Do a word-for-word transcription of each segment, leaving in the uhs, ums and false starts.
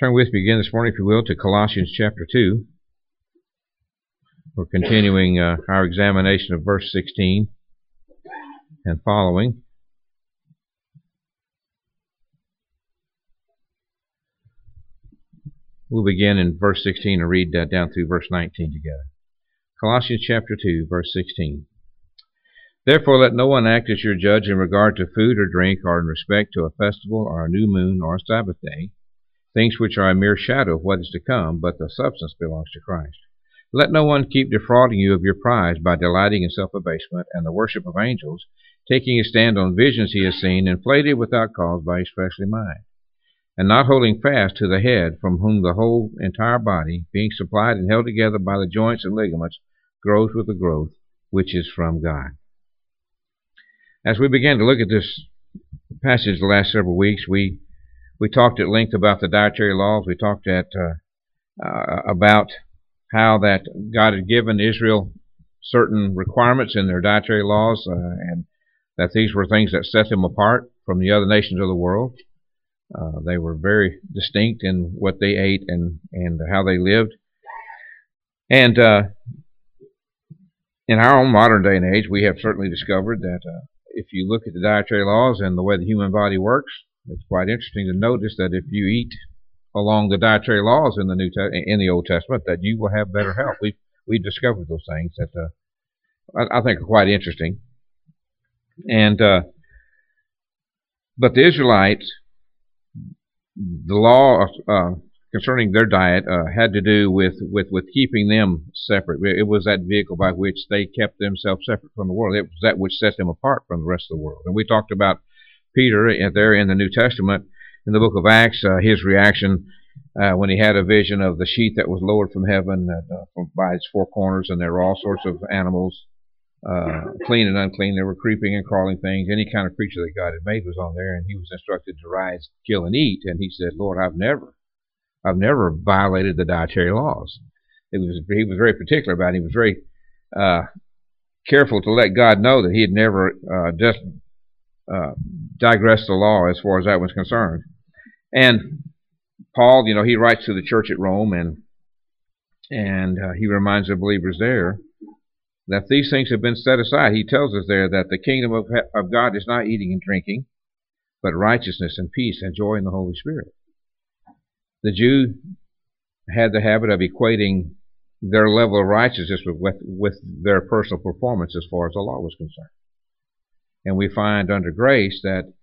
Turn with me again this morning, if you will, to Colossians chapter two. We're continuing uh, our examination of verse sixteen and following. We'll begin in verse sixteen and read uh, down through verse nineteen together. Colossians chapter two, verse sixteen. Therefore let no one act as your judge in regard to food or drink, or in respect to a festival, or a new moon, or a Sabbath day, things which are a mere shadow of what is to come, but the substance belongs to Christ. Let no one keep defrauding you of your prize by delighting in self-abasement and the worship of angels, taking a stand on visions he has seen, inflated without cause by his fleshly mind, and not holding fast to the head, from whom the whole entire body, being supplied and held together by the joints and ligaments, grows with the growth which is from God. As we began to look at this passage the last several weeks, we we talked at length about the dietary laws. We talked at uh, uh, about how that God had given Israel certain requirements in their dietary laws, uh, and that these were things that set them apart from the other nations of the world. Uh, they were very distinct in what they ate and, and how they lived. And uh, in our own modern day and age, we have certainly discovered that uh, if you look at the dietary laws and the way the human body works, it's quite interesting to notice that if you eat along the dietary laws in the New Te- in the Old Testament, that you will have better health. We've we've discovered those things that uh, I, I think are quite interesting. And uh, but the Israelites, the law uh, concerning their diet uh, had to do with, with, with keeping them separate. It was that vehicle by which they kept themselves separate from the world. It was that which set them apart from the rest of the world. And we talked about Peter there in the New Testament, in the book of Acts, uh, his reaction uh, when he had a vision of the sheet that was lowered from heaven uh, from, by its four corners, and there were all sorts of animals, uh, clean and unclean. There were creeping and crawling things. Any kind of creature that God had made was on there, and he was instructed to rise, kill, and eat. And he said, Lord, I've never, I've never violated the dietary laws. It was he was very particular about it. He was very uh, careful to let God know that he had never uh, just uh, digressed the law as far as that was concerned. And Paul, you know, he writes to the church at Rome, and and uh, he reminds the believers there that these things have been set aside. He tells us there that the kingdom of, of God is not eating and drinking, but righteousness and peace and joy in the Holy Spirit. The Jew had the habit of equating their level of righteousness with, with, with their personal performance as far as the law was concerned. And we find under grace that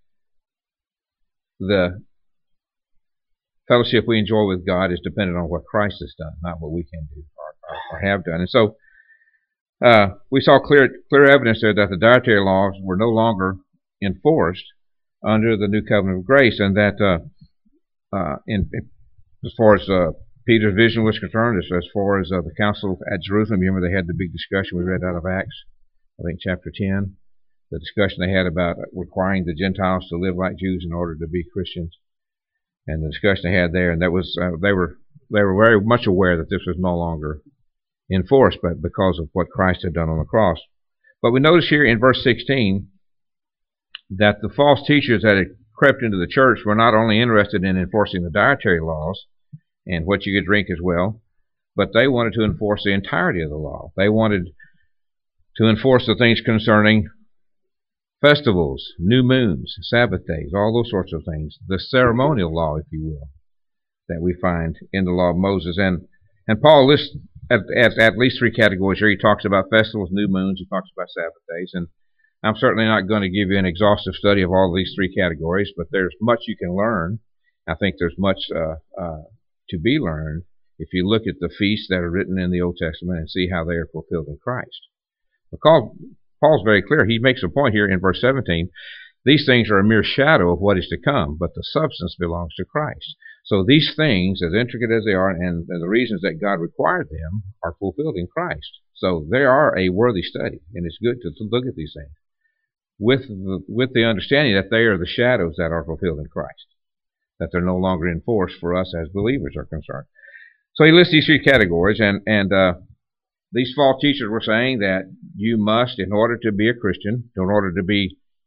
the fellowship we enjoy with God is dependent on what Christ has done, not what we can do or, or, or have done. And so uh, we saw clear clear evidence there that the dietary laws were no longer enforced under the new covenant of grace, and that uh, uh, in, as far as uh, Peter's vision was concerned, as, as far as uh, the council at Jerusalem, remember they had the big discussion we read out of Acts, I think chapter ten, the discussion they had about requiring the Gentiles to live like Jews in order to be Christians, and the discussion they had there, and that was uh, they were they were very much aware that this was no longer enforced, but because of what Christ had done on the cross. But we notice here in verse sixteen that the false teachers that had crept into the church were not only interested in enforcing the dietary laws and what you could drink as well, but they wanted to enforce the entirety of the law. They wanted to enforce the things concerning festivals, new moons, Sabbath days, all those sorts of things, the ceremonial law, if you will, that we find in the law of Moses. And and Paul lists at, at, at least three categories here. He talks about festivals, new moons, he talks about Sabbath days, and I'm certainly not going to give you an exhaustive study of all of these three categories, but there's much you can learn. I think there's much uh, uh, to be learned if you look at the feasts that are written in the Old Testament and see how they are fulfilled in Christ. Because Paul's very clear. He makes a point here in verse seventeen. These things are a mere shadow of what is to come, but the substance belongs to Christ. So these things, as intricate as they are, and the reasons that God required them, are fulfilled in Christ. So they are a worthy study, and it's good to, to look at these things with the, with the understanding that they are the shadows that are fulfilled in Christ, that they're no longer enforced for us as believers are concerned. So he lists these three categories, and, and uh, these false teachers were saying that you must, in order to be a Christian, in order to be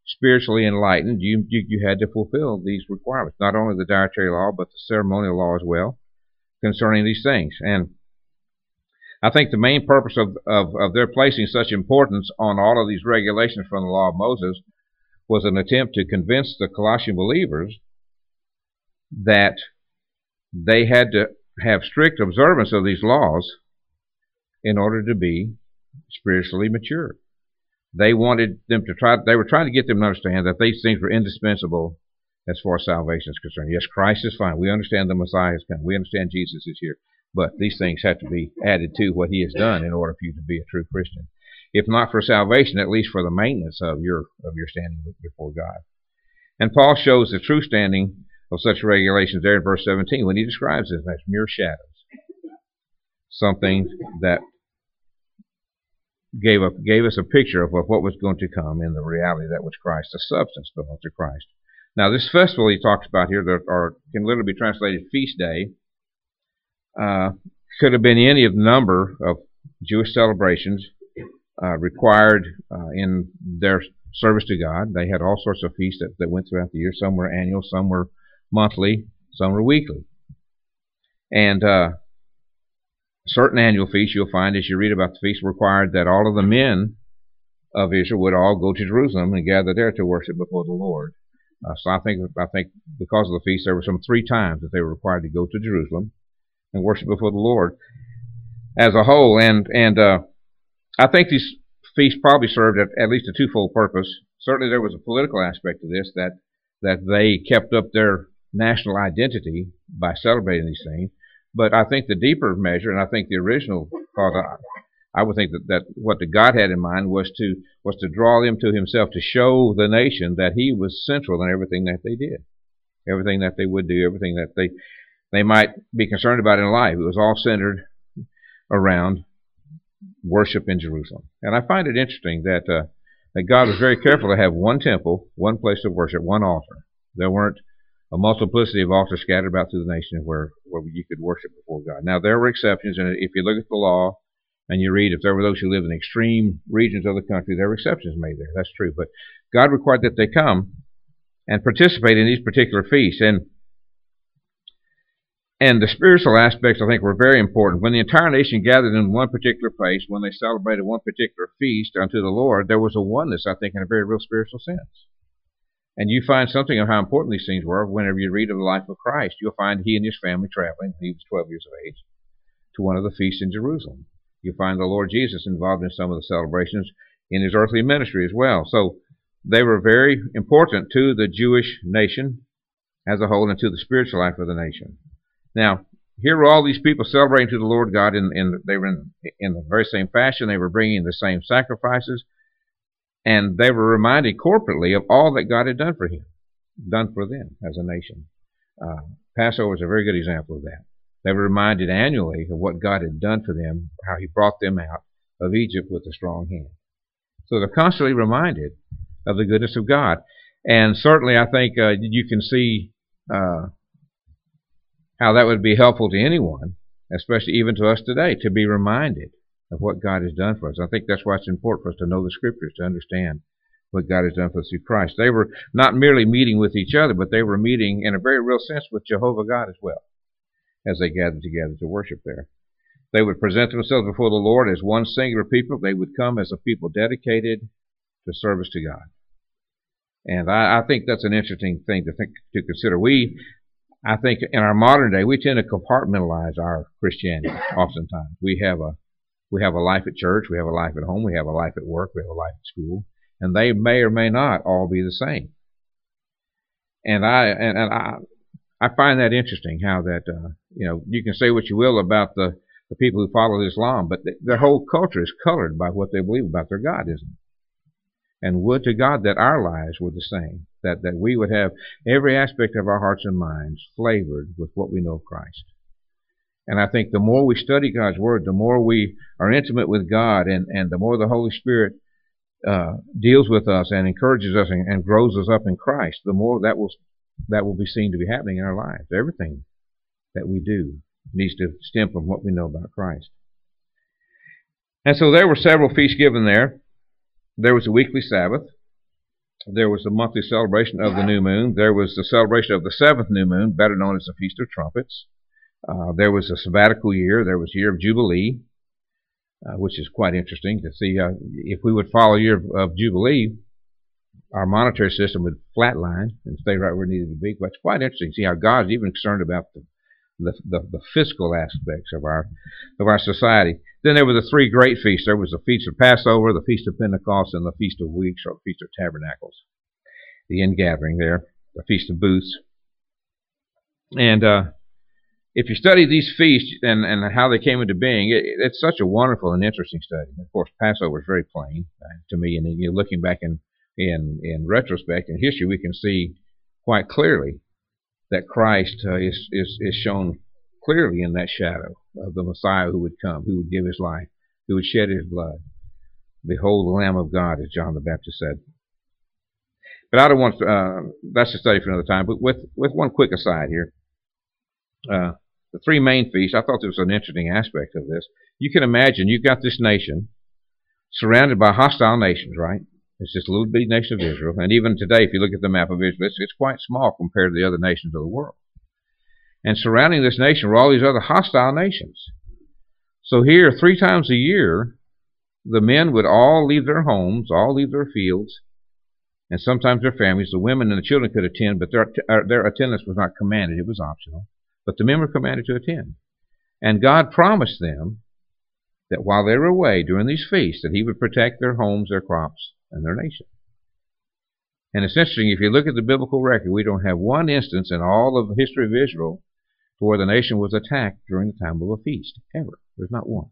spiritually enlightened, you, you, you had to fulfill these requirements, not only the dietary law, but the ceremonial law as well, concerning these things. And I think the main purpose of, of, of their placing such importance on all of these regulations from the law of Moses was an attempt to convince the Colossian believers that they had to have strict observance of these laws in order to be spiritually mature. They wanted them to try, they were trying to get them to understand that these things were indispensable as far as salvation is concerned. Yes, Christ is fine. We understand the Messiah is coming. We understand Jesus is here. But these things have to be added to what he has done in order for you to be a true Christian. If not for salvation, at least for the maintenance of your of your standing before God. And Paul shows the true standing of such regulations there in verse seventeen when he describes them as mere shadows. Something that gave up gave us a picture of what was going to come in the reality that was Christ, the substance belongs to Christ. Now, this festival he talks about here, that are, can literally be translated feast day, uh, could have been any of the number of Jewish celebrations uh, required uh, in their service to God. They had all sorts of feasts that, that went throughout the year. Some were annual, some were monthly, some were weekly. And uh, certain annual feasts you'll find as you read about the feast required that all of the men of Israel would all go to Jerusalem and gather there to worship before the Lord. Uh, so I think I think because of the feast there were some three times that they were required to go to Jerusalem and worship before the Lord as a whole. And and uh, I think these feasts probably served at, at least a twofold purpose. Certainly there was a political aspect to this, that that they kept up their national identity by celebrating these things. But I think the deeper measure, and I think the original thought, I would think that, that what the God had in mind was to was to draw them to himself, to show the nation that he was central in everything that they did, everything that they would do, everything that they they might be concerned about in life. It was all centered around worship in Jerusalem. And I find it interesting that uh, that God was very careful to have one temple, one place of worship, one altar. There weren't a multiplicity of altars scattered about through the nation where, where you could worship before God. Now, there were exceptions, and if you look at the law and you read, if there were those who lived in extreme regions of the country, there were exceptions made there. That's true. But God required that they come and participate in these particular feasts. And and the spiritual aspects, I think, were very important. When the entire nation gathered in one particular place, when they celebrated one particular feast unto the Lord, there was a oneness, I think, in a very real spiritual sense. And you find something of how important these things were whenever you read of the life of Christ. You'll find he and his family traveling, he was twelve years of age, to one of the feasts in Jerusalem. You find the Lord Jesus involved in some of the celebrations in his earthly ministry as well. So they were very important to the Jewish nation as a whole and to the spiritual life of the nation. Now, here were all these people celebrating to the Lord God, and in, in, they were in, in the very same fashion. They were bringing the same sacrifices, and they were reminded corporately of all that God had done for him, done for them as a nation. Uh, Passover is a very good example of that. They were reminded annually of what God had done for them, how he brought them out of Egypt with a strong hand. So they're constantly reminded of the goodness of God. And certainly I think uh, you can see uh, how that would be helpful to anyone, especially even to us today, to be reminded of what God has done for us. I think that's why it's important for us to know the Scriptures, to understand what God has done for us through Christ. They were not merely meeting with each other, but they were meeting in a very real sense with Jehovah God as well, as they gathered together to worship there. They would present themselves before the Lord as one singular people. They would come as a people dedicated to service to God. And I, I think that's an interesting thing to think to consider. We, I think in our modern day, we tend to compartmentalize our Christianity oftentimes. We have a we have a life at church, we have a life at home, we have a life at work, we have a life at school, and they may or may not all be the same. And I and, and I I find that interesting, how that uh, you know, you can say what you will about the, the people who follow Islam, but th- their whole culture is colored by what they believe about their God, isn't it? And would to God that our lives were the same, that, that we would have every aspect of our hearts and minds flavored with what we know of Christ. And I think the more we study God's Word, the more we are intimate with God, and, and the more the Holy Spirit uh, deals with us and encourages us and, and grows us up in Christ, the more that will that will be seen to be happening in our lives. Everything that we do needs to stem from what we know about Christ. And so there were several feasts given there. There was a weekly Sabbath. There was the monthly celebration of the new moon. There was the celebration of the seventh new moon, better known as the Feast of Trumpets. Uh, there was a sabbatical year. There was a year of Jubilee, uh, which is quite interesting to see. Uh, if we would follow a year of, of Jubilee, our monetary system would flatline and stay right where it needed to be. But it's quite interesting to see how God's even concerned about the, the, the, the fiscal aspects of our of our society. Then there were the three great feasts. There was the Feast of Passover, the Feast of Pentecost, and the Feast of Weeks, or Feast of Tabernacles. The ingathering there, the Feast of Booths. And uh, if you study these feasts and, and how they came into being, it, it's such a wonderful and interesting study. Of course, Passover is very plain uh, to me, and you're looking back in, in, in retrospect in history, we can see quite clearly that Christ uh, is, is, is shown clearly in that shadow of the Messiah who would come, who would give his life, who would shed his blood. Behold the Lamb of God, as John the Baptist said. But I don't want to, uh, that's a study for another time, but with, with one quick aside here. Uh, the three main feasts, I thought there was an interesting aspect of this. You can imagine you've got this nation surrounded by hostile nations, right? It's just a little bitty nation of Israel. And even today, if you look at the map of Israel, it's, it's quite small compared to the other nations of the world. And surrounding this nation were all these other hostile nations. So here, three times a year, the men would all leave their homes, all leave their fields, and sometimes their families. The women and the children could attend, but their, their attendance was not commanded. It was optional. But the men were commanded to attend. And God promised them that while they were away during these feasts, that he would protect their homes, their crops, and their nation. And it's interesting, if you look at the biblical record, we don't have one instance in all of the history of Israel where the nation was attacked during the time of a feast, ever. There's not one.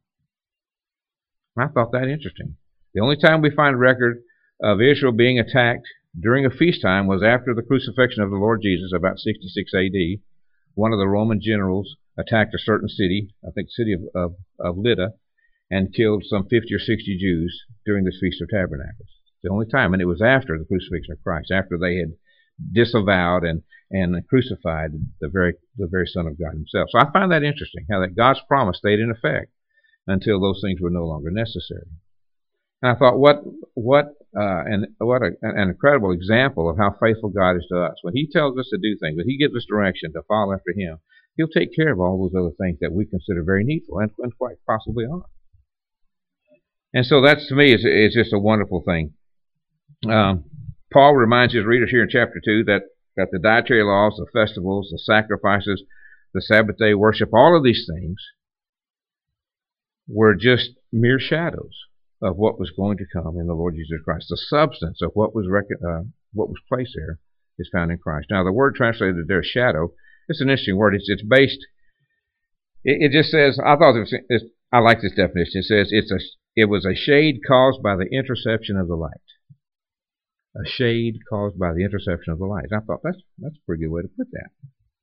I thought that interesting. The only time we find record of Israel being attacked during a feast time was after the crucifixion of the Lord Jesus, about sixty-six A D One of the Roman generals attacked a certain city, I think the city of, of, of Lydda, and killed some fifty or sixty Jews during this Feast of Tabernacles. The only time, and it was after the crucifixion of Christ, after they had disavowed and, and crucified the very the very Son of God himself. So I find that interesting, how that God's promise stayed in effect until those things were no longer necessary. And I thought, what what uh, and what a, an incredible example of how faithful God is to us. When he tells us to do things, when he gives us direction to follow after him, he'll take care of all those other things that we consider very needful and, and quite possibly are. And so that, to me, is, is just a wonderful thing. Um, Paul reminds his readers here in chapter two that, that the dietary laws, the festivals, the sacrifices, the Sabbath day worship, all of these things were just mere shadows of what was going to come in the Lord Jesus Christ. The substance of what was rec- uh, what was placed there is found in Christ. Now, the word translated there, shadow, it's an interesting word. It's, it's based, it, it just says, I thought it was, it's, I like this definition. It says it's a, it was a shade caused by the interception of the light. A shade caused by the interception of the light. I thought that's that's a pretty good way to put that.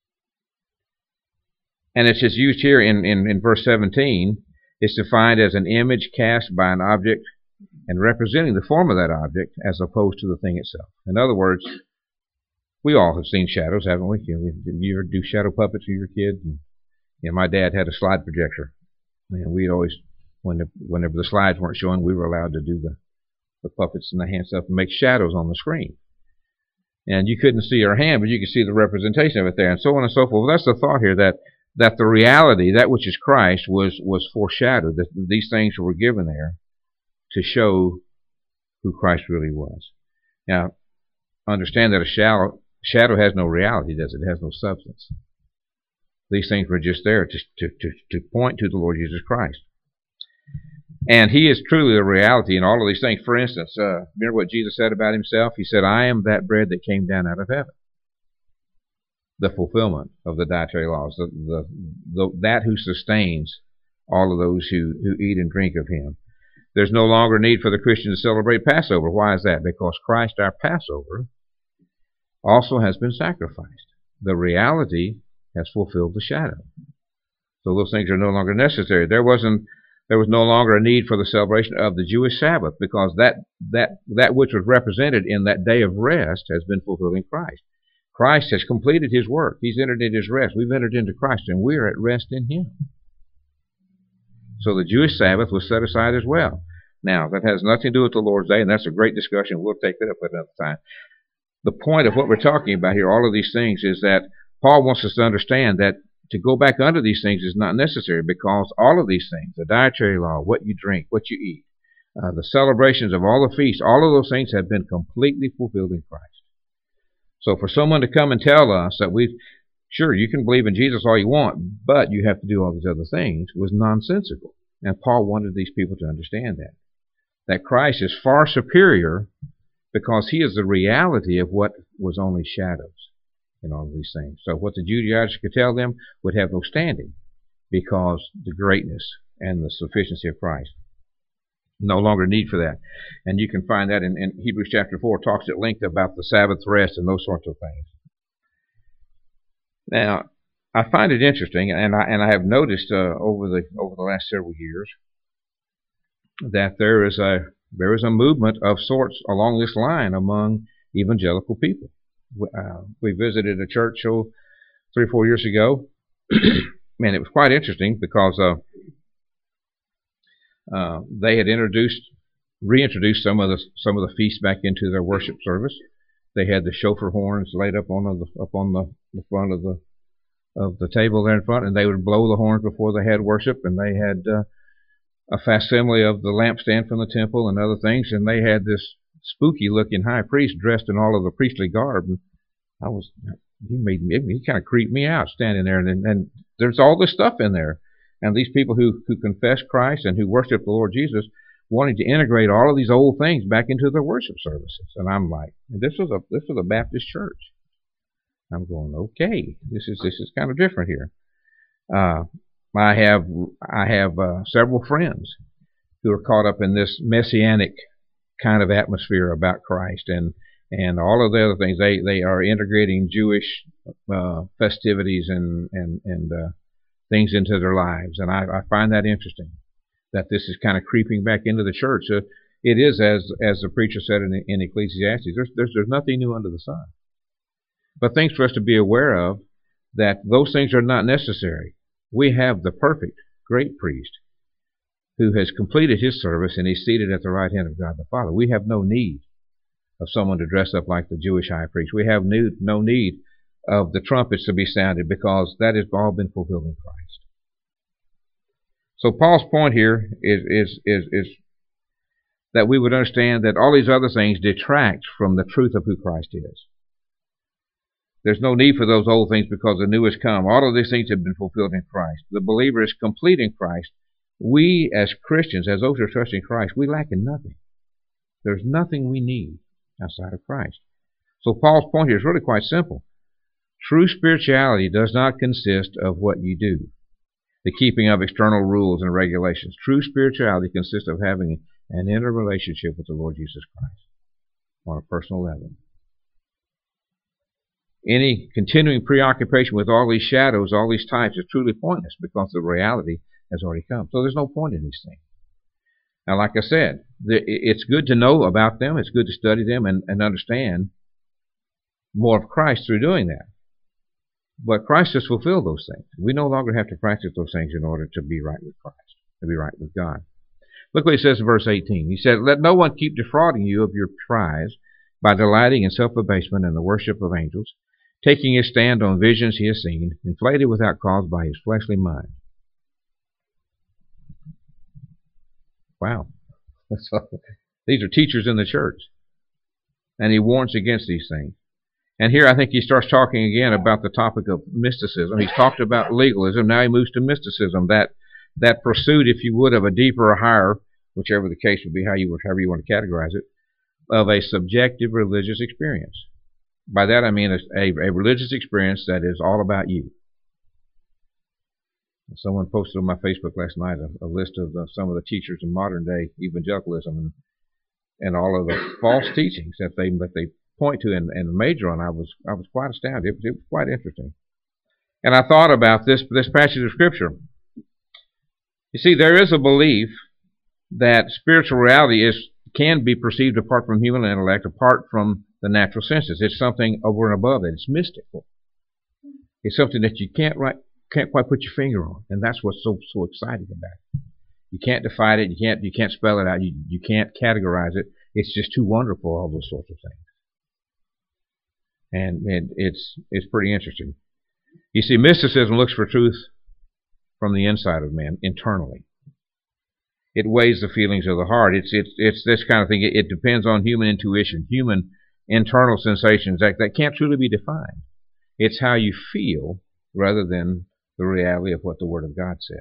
And it's just used here in, in, in verse seventeen. It's defined as an image cast by an object and representing the form of that object as opposed to the thing itself. In other words, we all have seen shadows, haven't we? You, you ever do shadow puppets with your kids? And, you know, my dad had a slide projector, and we'd always, when the, whenever the slides weren't showing, we were allowed to do the, the puppets and the hand stuff and make shadows on the screen. And you couldn't see our hand, but you could see the representation of it there, and so on and so forth. Well, that's the thought here, that that the reality, that which is Christ, was was foreshadowed, that these things were given there to show who Christ really was. Now, understand that a shadow, shadow has no reality, does it? It has no substance. These things were just there to, to, to, to point to the Lord Jesus Christ. And he is truly the reality in all of these things. For instance, uh, remember what Jesus said about himself? He said, I am that bread that came down out of heaven. The fulfillment of the dietary laws, the, the, the, that who sustains all of those who, who eat and drink of him. There's no longer need for the Christian to celebrate Passover. Why is that? Because Christ, our Passover, also has been sacrificed. The reality has fulfilled the shadow. So those things are no longer necessary. There wasn't There was no longer a need for the celebration of the Jewish Sabbath, because that, that, that which was represented in that day of rest has been fulfilled in Christ. Christ has completed his work. He's entered into his rest. We've entered into Christ, and we're at rest in him. So the Jewish Sabbath was set aside as well. Now, that has nothing to do with the Lord's Day, and that's a great discussion. We'll take that up at another time. The point of what we're talking about here, all of these things, is that Paul wants us to understand that to go back under these things is not necessary, because all of these things, the dietary law, what you drink, what you eat, uh, the celebrations of all the feasts, all of those things have been completely fulfilled in Christ. So for someone to come and tell us that we've, sure, you can believe in Jesus all you want, but you have to do all these other things, was nonsensical. And Paul wanted these people to understand that. That Christ is far superior, because he is the reality of what was only shadows in all of these things. So what the Judaizers could tell them would have no standing, because the greatness and the sufficiency of Christ. No longer need for that. And you can find that in, in Hebrews chapter four, talks at length about the Sabbath rest and those sorts of things. Now, I find it interesting, and I and I have noticed uh, over the over the last several years that there is a there is a movement of sorts along this line among evangelical people. Uh, we visited a church oh, three or four years ago, and it was quite interesting because uh, uh, they had introduced, reintroduced some of the some of the feasts back into their worship service. They had the shofar horns laid up on the up on the, the front of the of the table there in front, and they would blow the horns before they had worship, and they had uh, a facsimile of the lampstand from the temple and other things, and they had this spooky-looking high priest dressed in all of the priestly garb. And I was, he made me, he kind of creeped me out standing there, and, and there's all this stuff in there, and these people who who confess Christ and who worship the Lord Jesus wanting to integrate all of these old things back into their worship services, and I'm like, this was a this was a Baptist church. I'm going, okay, this is this is kind of different here. Uh, I have I have uh, several friends who are caught up in this messianic kind of atmosphere about Christ and and all of the other things. They they are integrating Jewish uh, festivities and and and uh, things into their lives, and I, I find that interesting. That this is kind of creeping back into the church. Uh, it is, as as the preacher said in, in Ecclesiastes, there's, there's there's nothing new under the sun. But things for us to be aware of, that those things are not necessary. We have the perfect great priest who has completed his service, and he's seated at the right hand of God the Father. We have no need of someone to dress up like the Jewish high priest. We have no, no need of the trumpets to be sounded, because that has all been fulfilled in Christ. So Paul's point here is, is, is, is that we would understand that all these other things detract from the truth of who Christ is. There's no need for those old things, because the new has come. All of these things have been fulfilled in Christ. The believer is complete in Christ. We as Christians, as those who are trusting Christ, we lack in nothing. There's nothing we need outside of Christ. So Paul's point here is really quite simple. True spirituality does not consist of what you do, the keeping of external rules and regulations. True spirituality consists of having an inner relationship with the Lord Jesus Christ on a personal level. Any continuing preoccupation with all these shadows, all these types, is truly pointless, because the reality has already come. So there's no point in these things. Now, like I said, it's good to know about them. It's good to study them and, and understand more of Christ through doing that. But Christ has fulfilled those things. We no longer have to practice those things in order to be right with Christ, to be right with God. Look what he says in verse eighteen. He said, "Let no one keep defrauding you of your prize by delighting in self-abasement and the worship of angels, taking his stand on visions he has seen, inflated without cause by his fleshly mind." Wow. These are teachers in the church. And he warns against these things. And here I think he starts talking again about the topic of mysticism. He's talked about legalism. Now he moves to mysticism, that that pursuit, if you would, of a deeper or higher, whichever the case would be, how you, however you want to categorize it, of a subjective religious experience. By that I mean a, a, a religious experience that is all about you. Someone posted on my Facebook last night a, a list of the, some of the teachers in modern day evangelicalism and, and all of the false teachings that they that they point to and, and major on. I was I was quite astounded. It, it was quite interesting. And I thought about this this passage of Scripture. You see, there is a belief that spiritual reality is can be perceived apart from human intellect, apart from the natural senses. It's something over and above it. It's mystical. It's something that you can't right, can't quite put your finger on, and that's what's so so exciting about it. You can't define it. You can't you can't spell it out. You you can't categorize it. It's just too wonderful. All those sorts of things, and it, it's it's pretty interesting. You see, mysticism looks for truth from the inside of man, internally. It weighs the feelings of the heart. It's it's it's this kind of thing. It, it depends on human intuition, human internal sensations that that can't truly be defined. It's how you feel rather than the reality of what the Word of God says.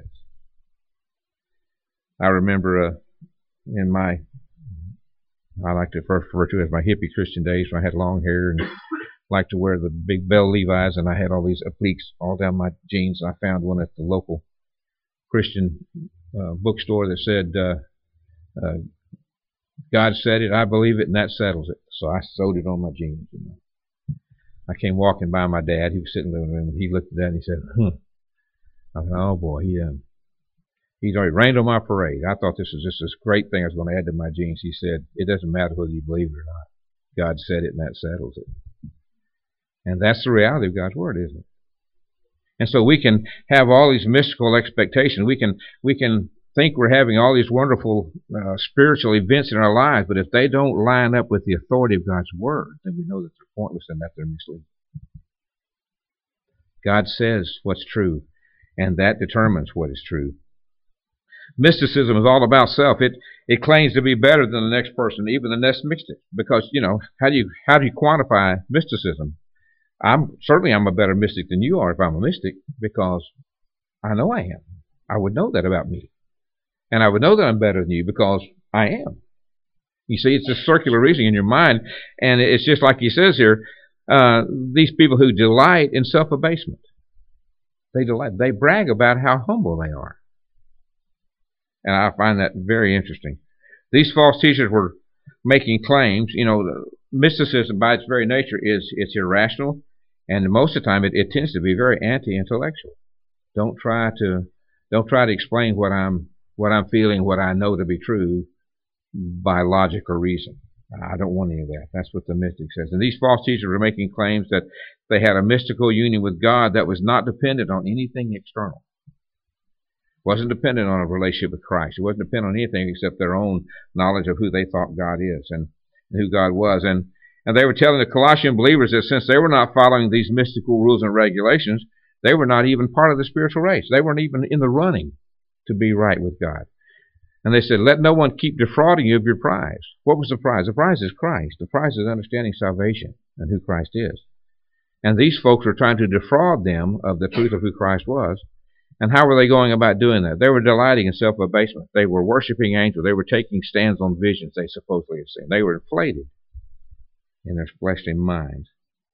I remember uh, in my, I like to refer to it as my hippie Christian days, when I had long hair and liked to wear the big bell Levi's, and I had all these appliques all down my jeans. I found one at the local Christian uh, bookstore that said, uh, uh, God said it, I believe it, and that settles it. So I sewed it on my jeans. You know. I came walking by my dad. He was sitting in the living room, and he looked at that and he said, huh. I thought, oh boy, he um, he's already rained on my parade. I thought this was just this great thing I was going to add to my jeans. He said, it doesn't matter whether you believe it or not. God said it, and that settles it. And that's the reality of God's Word, isn't it? And so we can have all these mystical expectations. We can we can think we're having all these wonderful uh, spiritual events in our lives, but if they don't line up with the authority of God's Word, then we know that they're pointless and that they're misleading. God says what's true, and that determines what is true. Mysticism is all about self. It it claims to be better than the next person, even the next mystic. Because, you know, how do you how do you quantify mysticism? I'm certainly I'm a better mystic than you are if I'm a mystic, because I know I am. I would know that about me. And I would know that I'm better than you because I am. You see, it's a circular reasoning in your mind, and it's just like he says here, uh, these people who delight in self-abasement. They delight. They brag about how humble they are. And I find that very interesting. These false teachers were making claims. You know, mysticism by its very nature is it's irrational, and most of the time it, it tends to be very anti-intellectual. Don't try to don't try to explain what I'm what I'm feeling, what I know to be true by logic or reason. I don't want any of that. That's what the mystic says. And these false teachers were making claims that they had a mystical union with God that was not dependent on anything external. It wasn't dependent on a relationship with Christ. It wasn't dependent on anything except their own knowledge of who they thought God is and who God was. And, and they were telling the Colossian believers that since they were not following these mystical rules and regulations, they were not even part of the spiritual race. They weren't even in the running to be right with God. And they said, let no one keep defrauding you of your prize. What was the prize? The prize is Christ. The prize is understanding salvation and who Christ is. And these folks were trying to defraud them of the truth of who Christ was. And how were they going about doing that? They were delighting in self-abasement. They were worshiping angels. They were taking stands on visions they supposedly had seen. They were inflated in their fleshly minds.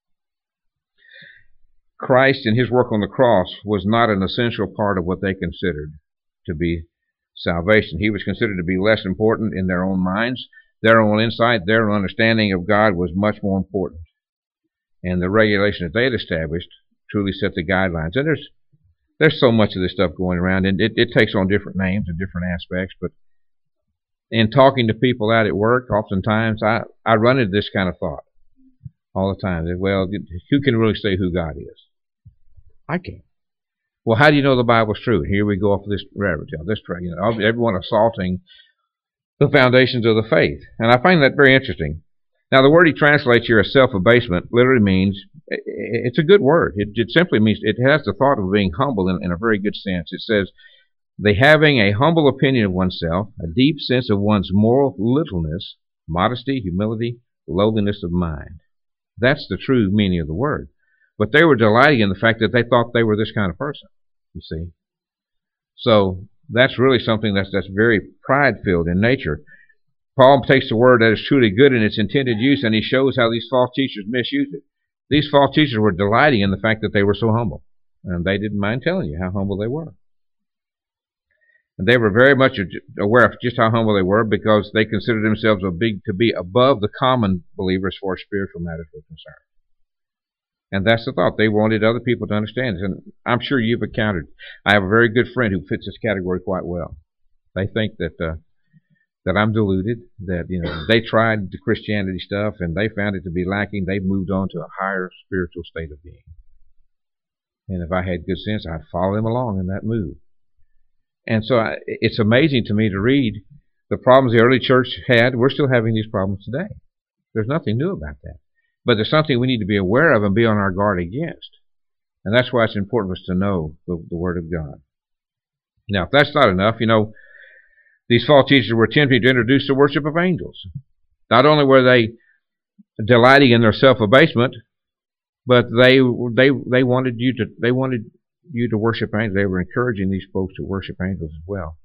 Christ and his work on the cross was not an essential part of what they considered to be salvation. He was considered to be less important in their own minds. Their own insight, their own understanding of God was much more important. And the regulation that they had established truly set the guidelines. And there's there's so much of this stuff going around, and it, it takes on different names and different aspects. But in talking to people out at work, oftentimes I, I run into this kind of thought all the time. That, well, who can really say who God is? I can't. Well, how do you know the Bible's true? Here we go off of this rabbit trail, this trail. You know, everyone assaulting the foundations of the faith. And I find that very interesting. Now, the word he translates here as self-abasement literally means, it's a good word. It, it simply means, it has the thought of being humble in, in a very good sense. It says, they having a humble opinion of oneself, a deep sense of one's moral littleness, modesty, humility, lowliness of mind. That's the true meaning of the word. But they were delighting in the fact that they thought they were this kind of person, you see. So that's really something that's, that's very pride-filled in nature. Paul takes the word that is truly good in its intended use, and he shows how these false teachers misuse it. These false teachers were delighting in the fact that they were so humble, and they didn't mind telling you how humble they were. And they were very much aware of just how humble they were, because they considered themselves a big, to be above the common believers for spiritual matters were concerned. And that's the thought. They wanted other people to understand it. And I'm sure you've encountered. I have a very good friend who fits this category quite well. They think that uh, that I'm deluded, that, you know, they tried the Christianity stuff and they found it to be lacking. They've moved on to a higher spiritual state of being. And if I had good sense, I'd follow them along in that move. And so I, it's amazing to me to read the problems the early church had. We're still having these problems today. There's nothing new about that. But there's something we need to be aware of and be on our guard against. And that's why it's important for us to know the, the Word of God. Now, if that's not enough, you know, these false teachers were attempting to introduce the worship of angels. Not only were they delighting in their self-abasement, but they they they wanted you to they wanted you to worship angels. They were encouraging these folks to worship angels as well.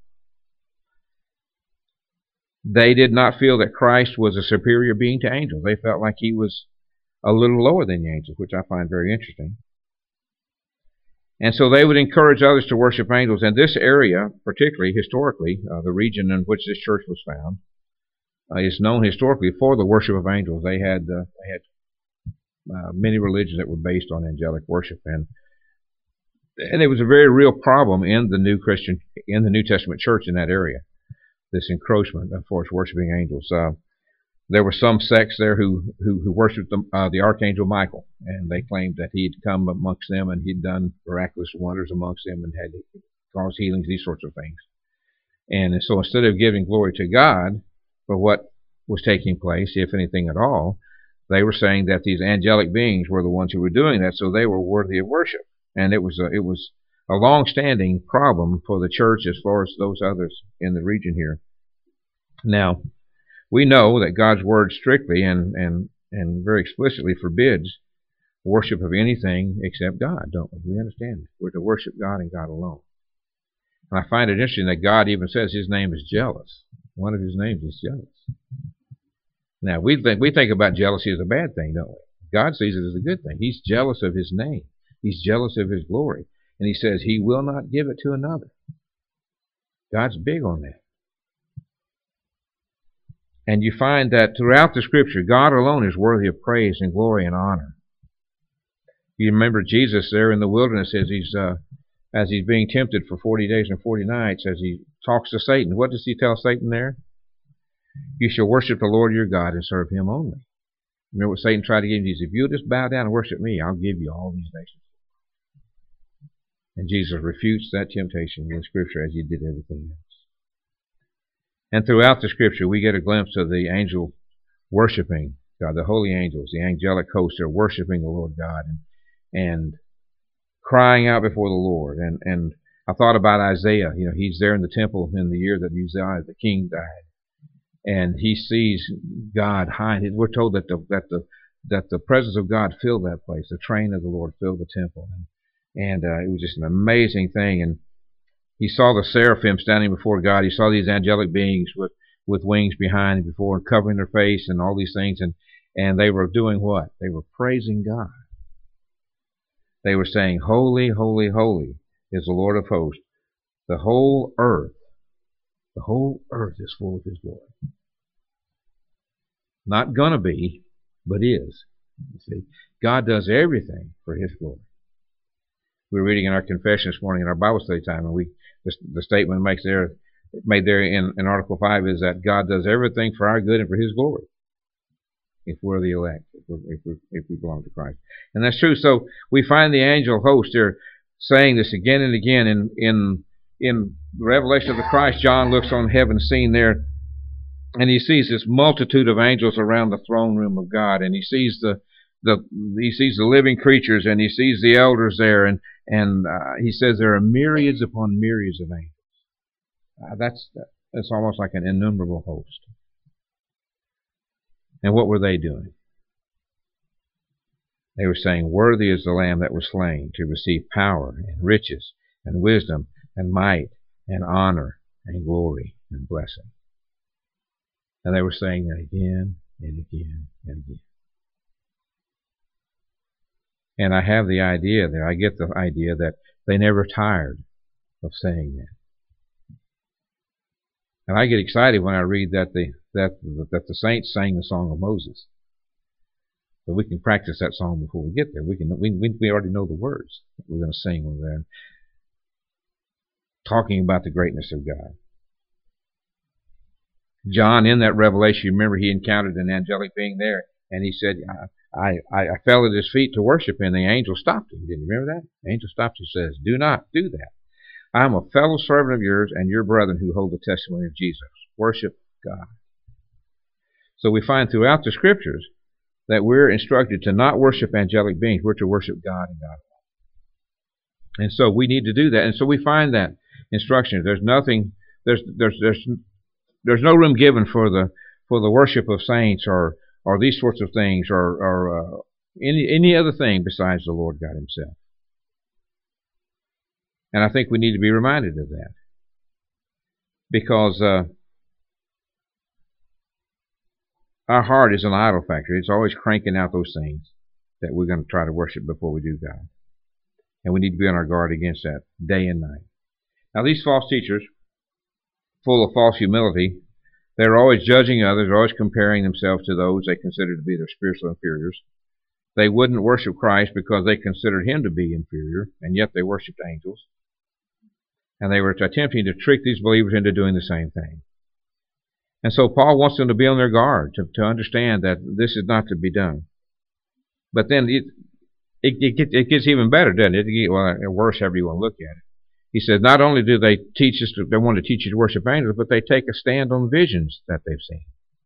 They did not feel that Christ was a superior being to angels. They felt like he was a little lower than the angels, which I find very interesting. And so they would encourage others to worship angels. And this area, particularly historically, uh, the region in which this church was found, uh, is known historically for the worship of angels. They had uh, they had uh, many religions that were based on angelic worship, and and it was a very real problem in the New Christian in the New Testament church in that area. This encroachment of course worshiping angels. Uh, there were some sects there who who, who worshipped the, uh, the archangel Michael, and they claimed that he'd come amongst them and he'd done miraculous wonders amongst them and had caused healings, these sorts of things. And so instead of giving glory to God for what was taking place, if anything at all, they were saying that these angelic beings were the ones who were doing that, so they were worthy of worship. And it was a, it was a long-standing problem for the church as far as those others in the region here. Now, we know that God's Word strictly and, and, and very explicitly forbids worship of anything except God, don't we? We understand that. We're to worship God and God alone. And I find it interesting that God even says his name is jealous. One of his names is jealous. Now, we think, we think about jealousy as a bad thing, don't we? God sees it as a good thing. He's jealous of his name. He's jealous of his glory. And he says he will not give it to another. God's big on that. And you find that throughout the Scripture, God alone is worthy of praise and glory and honor. You remember Jesus there in the wilderness as he's uh, as he's being tempted for forty days and forty nights, as he talks to Satan. What does he tell Satan there? You shall worship the Lord your God and serve him only. Remember what Satan tried to give him? He said, if you'll just bow down and worship me, I'll give you all these nations. And Jesus refutes that temptation in Scripture as he did everything else. And throughout the Scripture, we get a glimpse of the angel worshiping God, the holy angels, the angelic hosts are worshiping the Lord God and, and crying out before the Lord. And, and I thought about Isaiah. You know, he's there in the temple in the year that Uzziah, the king, died. And he sees God high. We're told that the, that the, that the presence of God filled that place. The train of the Lord filled the temple. And, and uh, it was just an amazing thing. And he saw the seraphim standing before God. He saw these angelic beings with, with wings behind and before and covering their face and all these things. And, and they were doing what? They were praising God. They were saying, holy, holy, holy is the Lord of hosts. The whole earth, the whole earth is full of his glory. Not gonna be, but is. You see, God does everything for his glory. We were reading in our confession this morning in our Bible study time, and we the, the statement makes there made there in, in Article five is that God does everything for our good and for his glory. If we're the elect, if, we're, if, we're, if we belong to Christ. And that's true. So we find the angel host there saying this again and again in in in the revelation of the Christ. John looks on heaven's scene there, and he sees this multitude of angels around the throne room of God, and he sees the the he sees the living creatures, and he sees the elders there, and and uh, he says there are myriads upon myriads of angels. Uh, that's that's almost like an innumerable host. And what were they doing? They were saying, worthy is the Lamb that was slain to receive power and riches and wisdom and might and honor and glory and blessing. And they were saying that again and again and again. And I have the idea that I get the idea that they never tired of saying that. And I get excited when I read that the that that the saints sang the song of Moses. So we can practice that song before we get there. We can we we, we already know the words that we're going to sing when we're there, talking about the greatness of God. John, in that revelation, remember he encountered an angelic being there, and he said, I, I, I fell at his feet to worship him. The angel stopped him. Did you remember that? The angel stopped him and says, do not do that. I am a fellow servant of yours and your brethren who hold the testimony of Jesus. Worship God. So we find throughout the Scriptures that we're instructed to not worship angelic beings. We're to worship God and God alone. And so we need to do that. And so we find that instruction. There's nothing, there's there's there's there's no room given for the for the worship of saints or or these sorts of things or or uh, any any other thing besides the Lord God Himself. And I think we need to be reminded of that, because uh, our heart is an idol factory. It's always cranking out those things that we're going to try to worship before we do God. And we need to be on our guard against that day and night. Now, these false teachers, full of false humility, they're always judging others, always comparing themselves to those they consider to be their spiritual inferiors. They wouldn't worship Christ because they considered Him to be inferior, and yet they worshipped angels. And they were attempting to trick these believers into doing the same thing. And so Paul wants them to be on their guard, to, to understand that this is not to be done. But then it, it, it, gets, it gets even better, doesn't it? It gets, well, worse, however you want to look at it. He says, not only do they teach us, to, they want to teach you to worship angels, but they take a stand on visions that they've seen.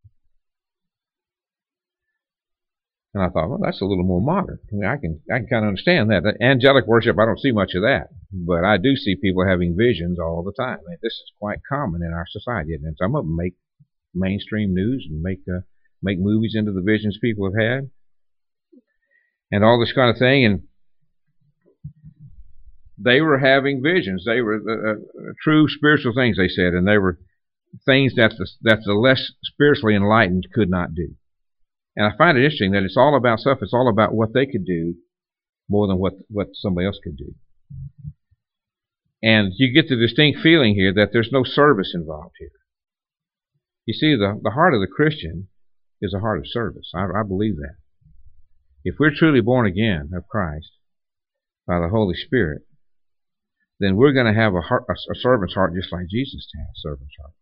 And I thought, well, that's a little more modern. I mean, I can, I can kind of understand that. The angelic worship, I don't see much of that. But I do see people having visions all the time. I mean, this is quite common in our society. And some of them make mainstream news and make uh, make movies into the visions people have had. And all this kind of thing. And they were having visions. They were uh, uh, true spiritual things, they said. And they were things that the, that the less spiritually enlightened could not do. And I find it interesting that it's all about stuff. It's all about what they could do more than what, what somebody else could do. And you get the distinct feeling here that there's no service involved here. You see, the, the heart of the Christian is a heart of service. I, I believe that. If we're truly born again of Christ by the Holy Spirit, then we're going to have a, heart, a, a servant's heart just like Jesus had a servant's heart.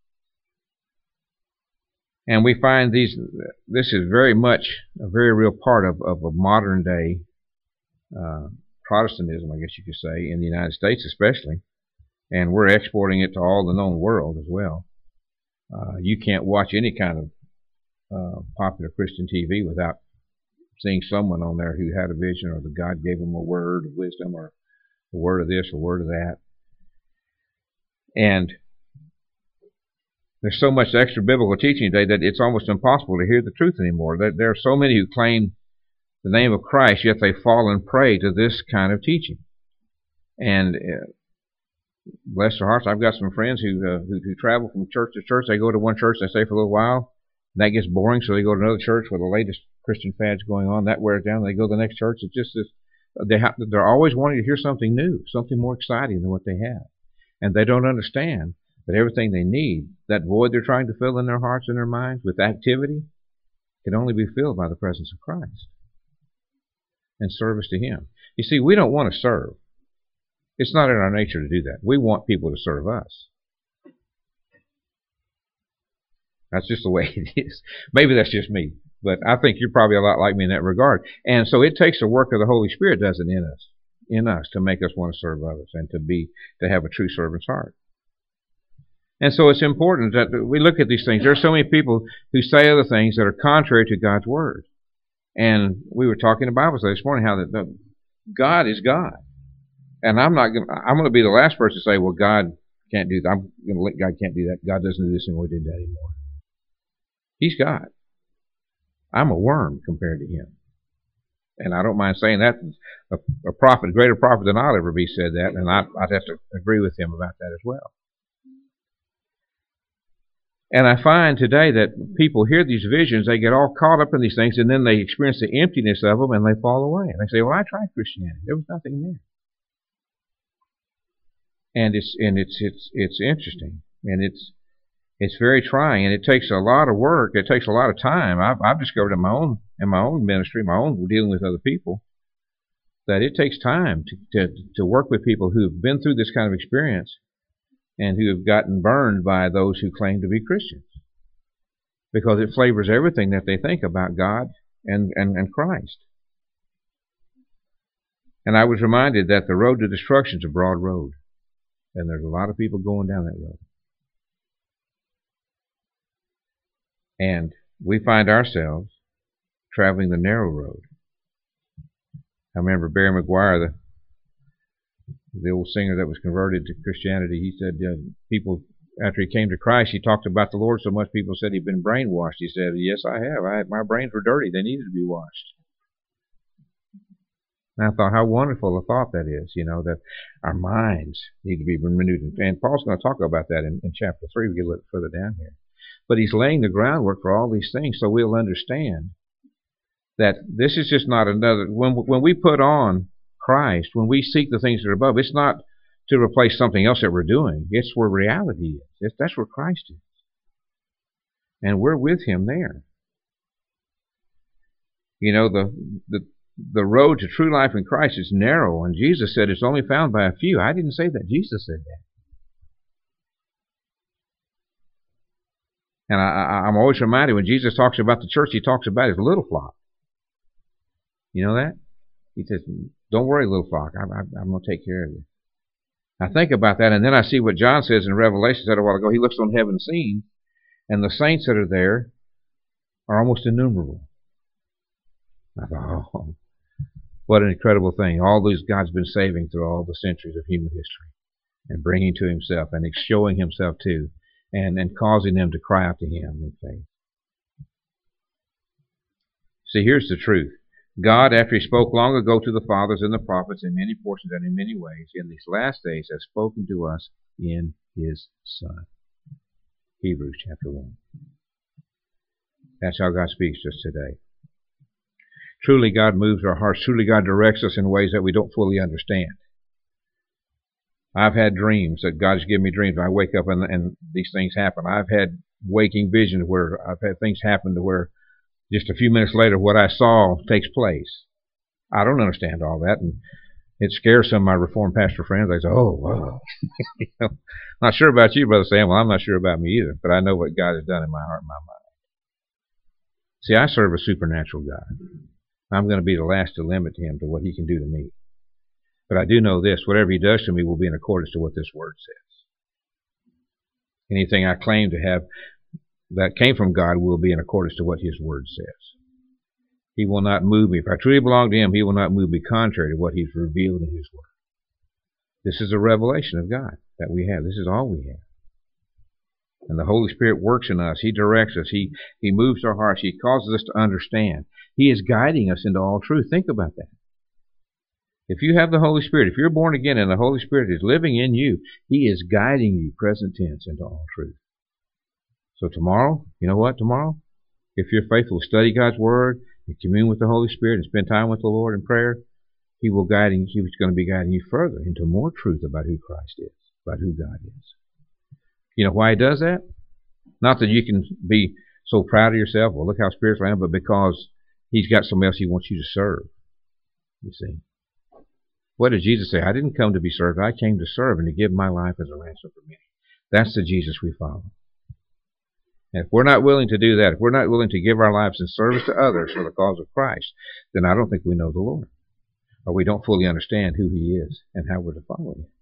And we find these. This is very much a very real part of, of a modern day uh, Protestantism, I guess you could say, in the United States especially. And we're exporting it to all the known world as well. Uh, you can't watch any kind of uh, popular Christian T V without seeing someone on there who had a vision, or that God gave them a word of wisdom, or a word of this, or a word of that. And there's so much extra biblical teaching today that it's almost impossible to hear the truth anymore. There, there are so many who claim the name of Christ, yet they fall and prey to this kind of teaching. And uh, bless their hearts, I've got some friends who, uh, who who travel from church to church. They go to one church, they stay for a little while, and that gets boring, so they go to another church where the latest Christian fad's going on. That wears down. They go to the next church. It's just this. They have, they're always wanting to hear something new, something more exciting than what they have, and they don't understand that everything they need, that void they're trying to fill in their hearts and their minds with activity, can only be filled by the presence of Christ and service to Him. You see, we don't want to serve. It's not in our nature to do that. We want people to serve us. That's just the way it is. Maybe that's just me, but I think you're probably a lot like me in that regard. And so it takes the work of the Holy Spirit, does it, in us, in us, to make us want to serve others and to be to have a true servant's heart. And so it's important that we look at these things. There are so many people who say other things that are contrary to God's Word. And we were talking in Bible study this morning how that, that God is God. And I'm not going I'm going to be the last person to say, well, God can't do that. I'm going to let God can't do that. God doesn't do this and we did that anymore. He's God. I'm a worm compared to Him. And I don't mind saying that. A, a prophet, a greater prophet than I'll ever be, said that, and I, I'd have to agree with him about that as well. And I find today that people hear these visions, they get all caught up in these things, and then they experience the emptiness of them, and they fall away. And they say, well, I tried Christianity. There was nothing there. And it's and it's it's it's interesting, and it's it's very trying, and it takes a lot of work. It takes a lot of time. I've I've discovered in my own in my own ministry, my own dealing with other people, that it takes time to to to work with people who have been through this kind of experience and who have gotten burned by those who claim to be Christians, because it flavors everything that they think about God and and, and Christ. And I was reminded that the road to destruction is a broad road. And there's a lot of people going down that road. And we find ourselves traveling the narrow road. I remember Barry McGuire, the the old singer that was converted to Christianity. He said uh, people, after he came to Christ, he talked about the Lord so much people said he'd been brainwashed. He said, yes, I have. I, my brains were dirty. They needed to be washed. And I thought, how wonderful a thought that is, you know, that our minds need to be renewed. And Paul's going to talk about that in, in chapter three. We get a little further down here. But he's laying the groundwork for all these things so we'll understand that this is just not another, when when we put on Christ, when we seek the things that are above, it's not to replace something else that we're doing. It's where reality is. It's, that's where Christ is. And we're with him there. You know, the, the, the road to true life in Christ is narrow, and Jesus said it's only found by a few. I didn't say that. Jesus said that. And I, I, I'm always reminded when Jesus talks about the church, he talks about his little flock. You know that? He says, don't worry, little flock. I'm, I'm, I'm going to take care of you. I think about that, and then I see what John says in Revelation. Said a while ago, he looks on heaven scene, and the saints that are there are almost innumerable. I thought, oh, what an incredible thing. All these God's been saving through all the centuries of human history and bringing to himself and showing himself to and, and causing them to cry out to him in faith. See, here's the truth. God, after he spoke long ago to the fathers and the prophets in many portions and in many ways, in these last days has spoken to us in his Son. Hebrews chapter one. That's how God speaks to us today. Truly God moves our hearts. Truly God directs us in ways that we don't fully understand. I've had dreams that God's given me dreams. I wake up and, and these things happen. I've had waking visions where I've had things happen to where just a few minutes later, what I saw takes place. I don't understand all that, and it scares some of my Reformed pastor friends. They say, oh, wow. You know, not sure about you, Brother Sam. Well, I'm not sure about me either, but I know what God has done in my heart and my mind. See, I serve a supernatural God. I'm going to be the last to limit him to what he can do to me. But I do know this, whatever he does to me will be in accordance to what this word says. Anything I claim to have that came from God will be in accordance to what his word says. He will not move me. If I truly belong to him, he will not move me contrary to what he's revealed in his word. This is a revelation of God that we have. This is all we have. And the Holy Spirit works in us. He directs us. He, he moves our hearts. He causes us to understand. He is guiding us into all truth. Think about that. If you have the Holy Spirit, if you're born again and the Holy Spirit is living in you, he is guiding you, present tense, into all truth. So tomorrow, you know what, tomorrow? If you're faithful to study God's Word and commune with the Holy Spirit and spend time with the Lord in prayer, he will guide you. He's going to be guiding you further into more truth about who Christ is, about who God is. You know why he does that? Not that you can be so proud of yourself, well, look how spiritual I am, but because he's got somebody else he wants you to serve. You see. What did Jesus say? I didn't come to be served. I came to serve and to give my life as a ransom for many. That's the Jesus we follow. And if we're not willing to do that, if we're not willing to give our lives in service to others for the cause of Christ, then I don't think we know the Lord. Or we don't fully understand who he is and how we're to follow him.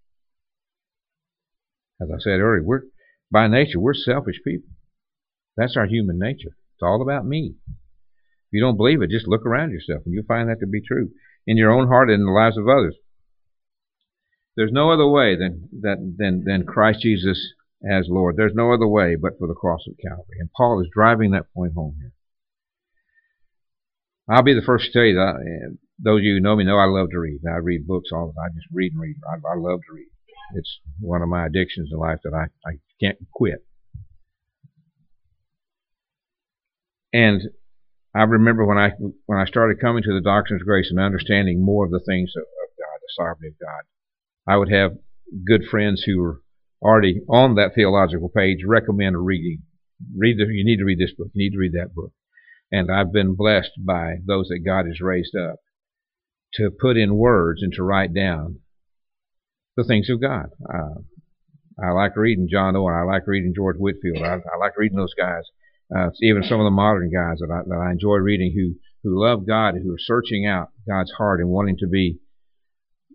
As I said earlier, we're by nature, we're selfish people. That's our human nature. It's all about me. If you don't believe it, just look around yourself and you'll find that to be true in your own heart and in the lives of others. There's no other way than, than, than, than Christ Jesus as Lord. There's no other way but for the cross of Calvary. And Paul is driving that point home here. I'll be the first to tell you that uh, those of you who know me know I love to read. I read books all the time. I just read and read. I, I love to read. It's one of my addictions in life that I, I can't quit. And I remember when I when I started coming to the doctrine of grace and understanding more of the things of, of God, the sovereignty of God, I would have good friends who were already on that theological page recommend reading. Read the, you need to read this book. You need to read that book. And I've been blessed by those that God has raised up to put in words and to write down the things of God. Uh, I like reading John Owen. I like reading George Whitefield. I, I like reading those guys. Uh, even some of the modern guys that I, that I enjoy reading who, who love God and who are searching out God's heart and wanting to be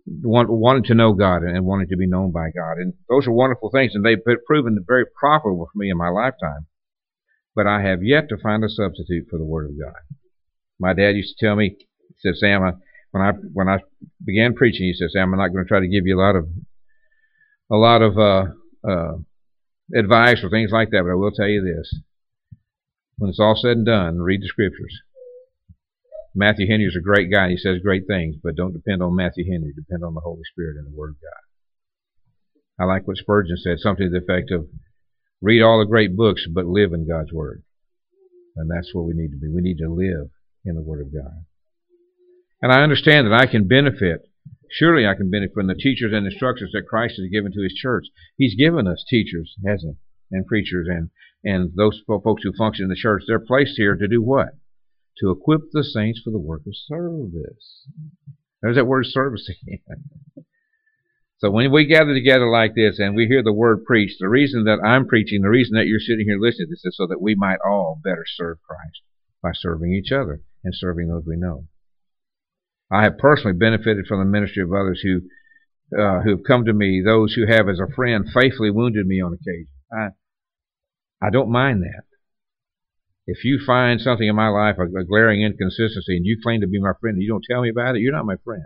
want, wanting to know God and wanting to be known by God. And those are wonderful things, and they've proven very profitable for me in my lifetime. But I have yet to find a substitute for the Word of God. My dad used to tell me, he said, Sam, I, when I when I began preaching, he said, Sam, I'm not going to try to give you a lot of a lot of uh, uh, advice or things like that, but I will tell you this: when it's all said and done, read the Scriptures. Matthew Henry is a great guy, and he says great things, but don't depend on Matthew Henry. Depend on the Holy Spirit and the Word of God. I like what Spurgeon said, something to the effect of, read all the great books, but live in God's Word. And that's what we need to be. We need to live in the Word of God. And I understand that I can benefit, surely I can benefit from the teachers and instructors that Christ has given to His church. He's given us teachers, hasn't he? And preachers and, and those folks who function in the church. They're placed here to do what? To equip the saints for the work of service. There's that word service again. So when we gather together like this and we hear the word preached, the reason that I'm preaching, the reason that you're sitting here listening to this is so that we might all better serve Christ by serving each other and serving those we know. I have personally benefited from the ministry of others who uh, who have come to me, those who have as a friend faithfully wounded me on occasion. I, I don't mind that. If you find something in my life, a, a glaring inconsistency, and you claim to be my friend and you don't tell me about it, you're not my friend.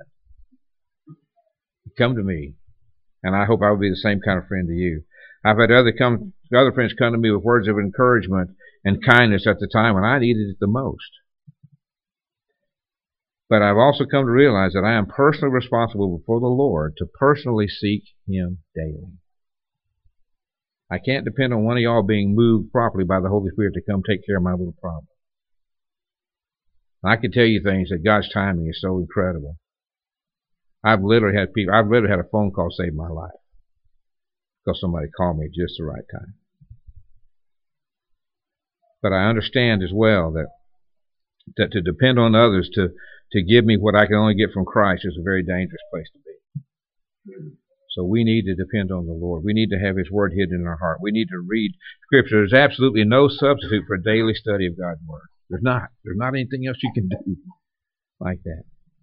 Come to me, and I hope I will be the same kind of friend to you. I've had other come, other friends come to me with words of encouragement and kindness at the time when I needed it the most. But I've also come to realize that I am personally responsible before the Lord to personally seek Him daily. I can't depend on one of y'all being moved properly by the Holy Spirit to come take care of my little problem. I can tell you things that God's timing is so incredible. I've literally had people, I've literally had a phone call save my life because somebody called me at just the right time. But I understand as well that that to depend on others to, to give me what I can only get from Christ is a very dangerous place to be. So we need to depend on the Lord. We need to have His Word hidden in our heart. We need to read Scripture. There's absolutely no substitute for daily study of God's Word. There's not. There's not anything else you can do like that.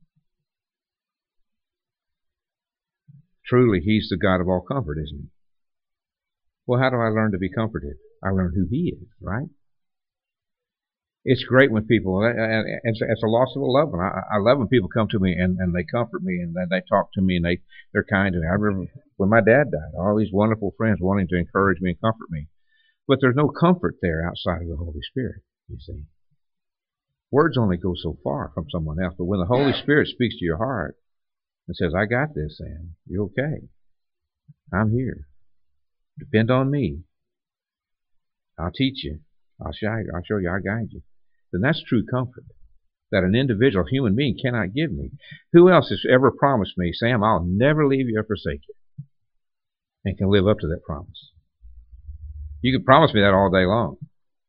Truly, He's the God of all comfort, isn't He? Well, how do I learn to be comforted? I learn who He is, right? It's great when people, it's, it's a loss of a loved one. I, I love when people come to me and, and they comfort me and they talk to me and they, they're kind to me. I remember when my dad died, all these wonderful friends wanting to encourage me and comfort me. But there's no comfort there outside of the Holy Spirit, you see. Words only go so far from someone else, but when the Holy Spirit speaks to your heart and says, I got this, Sam, you're okay. I'm here. Depend on me. I'll teach you. I'll show you. I'll show you. I'll guide you. Then that's true comfort that an individual human being cannot give me. Who else has ever promised me, Sam, I'll never leave you or forsake you, and can live up to that promise? You can promise me that all day long.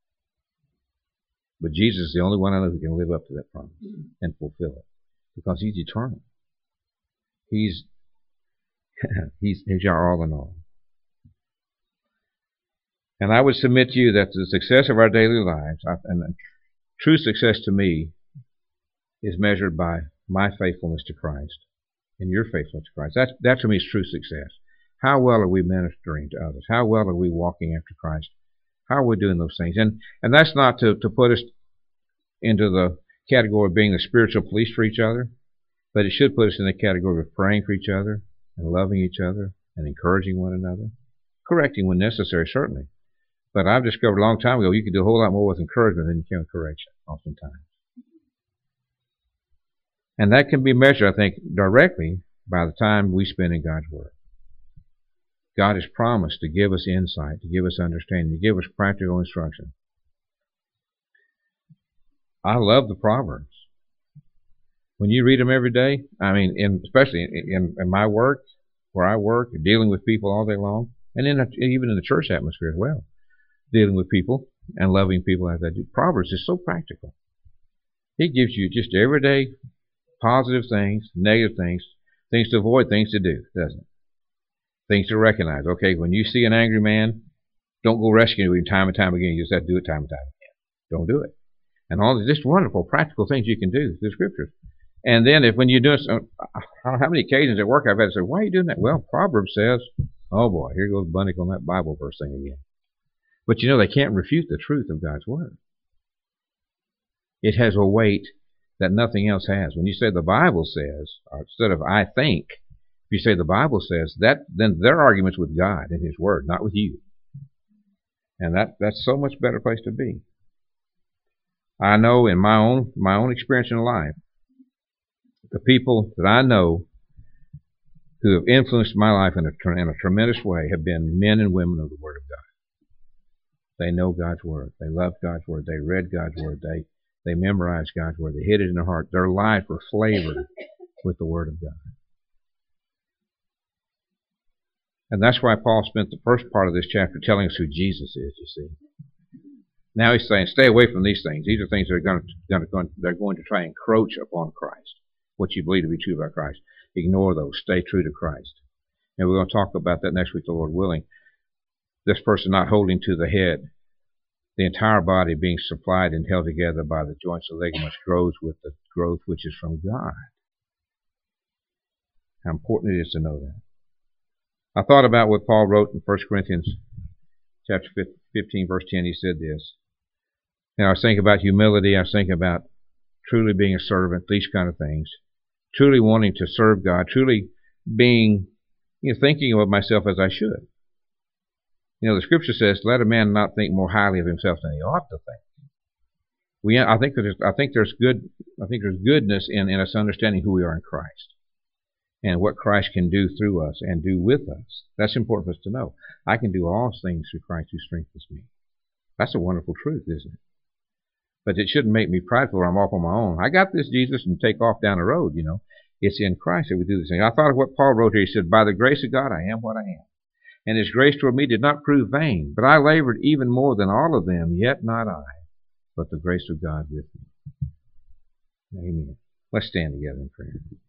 But Jesus is the only one I know who can live up to that promise and fulfill it, because He's eternal. He's he's, he's our all in all. And I would submit to you that the success of our daily lives, and true success to me, is measured by my faithfulness to Christ and your faithfulness to Christ. That, that to me is true success. How well are we ministering to others? How well are we walking after Christ? How are we doing those things? And and that's not to, to put us into the category of being the spiritual police for each other, but it should put us in the category of praying for each other and loving each other and encouraging one another, correcting when necessary, certainly. But I've discovered a long time ago you can do a whole lot more with encouragement than you can with correction, oftentimes. And that can be measured, I think, directly by the time we spend in God's Word. God has promised to give us insight, to give us understanding, to give us practical instruction. I love the Proverbs. When you read them every day, I mean, in, especially in, in, in my work, where I work, dealing with people all day long, and in a, even in the church atmosphere as well, dealing with people and loving people as I do. Proverbs is so practical. It gives you just everyday positive things, negative things, things to avoid, things to do, doesn't it? Things to recognize. Okay, when you see an angry man, don't go rescuing him time and time again. You just have to do it time and time again. Don't do it. And all these just wonderful practical things you can do through the Scriptures. And then if when you're doing, some, I don't know how many occasions at work I've had to say, why are you doing that? Well, Proverbs says, oh boy, here goes Bunnick on that Bible verse thing again. But you know, they can't refute the truth of God's Word. It has a weight that nothing else has. When you say the Bible says, or instead of I think, if you say the Bible says, that then their argument's with God and His Word, not with you. And that that's so much better place to be. I know in my own my own experience in life, the people that I know who have influenced my life in a, in a tremendous way have been men and women of the Word of God. They know God's Word. They love God's Word. They read God's Word. They they memorized God's Word. They hid it in their heart. Their lives were flavored with the Word of God. And that's why Paul spent the first part of this chapter telling us who Jesus is, you see. Now he's saying, stay away from these things. These are things that are going to, going to, they're going to try and encroach upon Christ, what you believe to be true about Christ. Ignore those. Stay true to Christ. And we're going to talk about that next week, the Lord willing. This person not holding to the head, the entire body being supplied and held together by the joints and ligaments, grows with the growth which is from God. How important it is to know that. I thought about what Paul wrote in First Corinthians chapter fifteen, verse ten. He said this. Now, I was thinking about humility. I was thinking about truly being a servant, these kind of things. Truly wanting to serve God. Truly being, you know, thinking of myself as I should. You know, the Scripture says, "Let a man not think more highly of himself than he ought to think." We, I think there's, I think there's good, I think there's goodness in, in us understanding who we are in Christ. And what Christ can do through us and do with us. That's important for us to know. I can do all things through Christ who strengthens me. That's a wonderful truth, isn't it? But it shouldn't make me prideful or I'm off on my own. I got this, Jesus, and take off down the road, you know. It's in Christ that we do this thing. I thought of what Paul wrote here. He said, by the grace of God, I am what I am. And His grace toward me did not prove vain, but I labored even more than all of them, yet not I, but the grace of God with me. Amen. Let's stand together in prayer.